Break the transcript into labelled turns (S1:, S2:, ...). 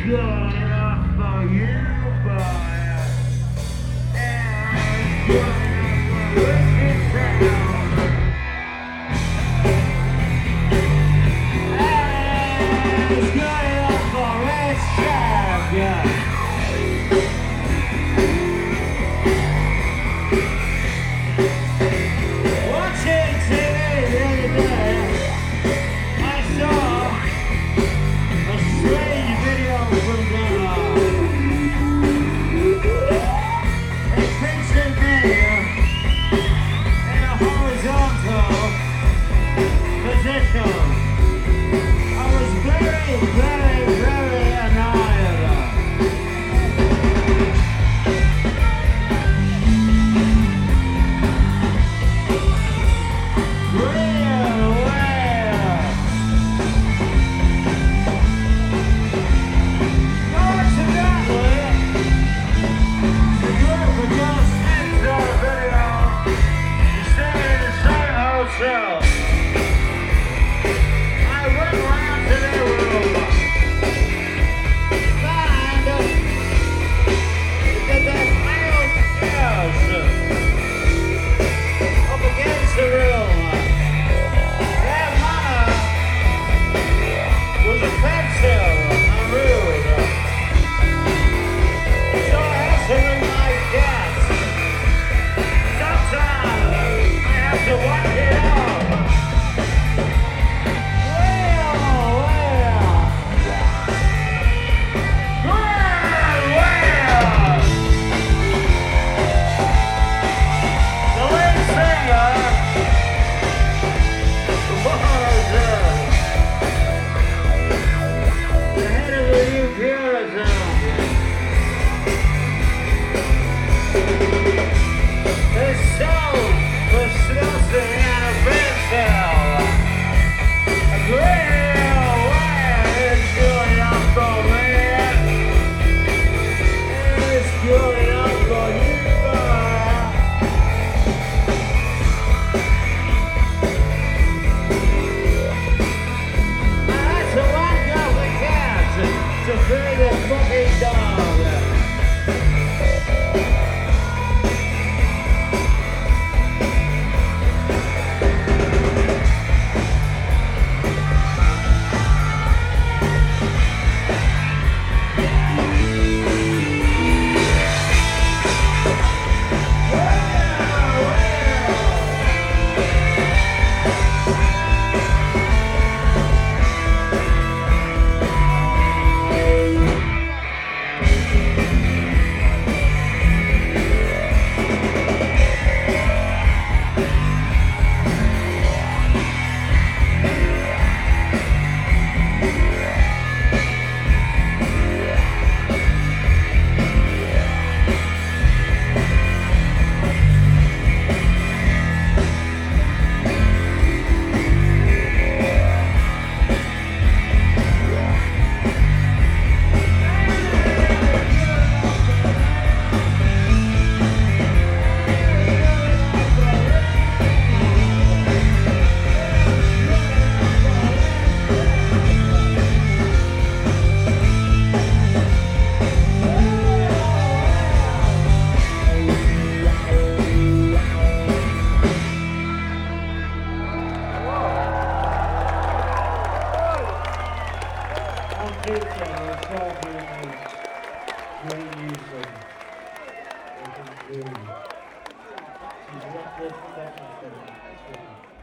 S1: good enough for you, boy. And good enough for Wicked Town. And it's good enough for Red Champion. Watching TV the other day, I saw a strange video from Ghana. It pictured me in a horizontal position. I was very, very, very annoyed. Great use of what I can do. She's left this production.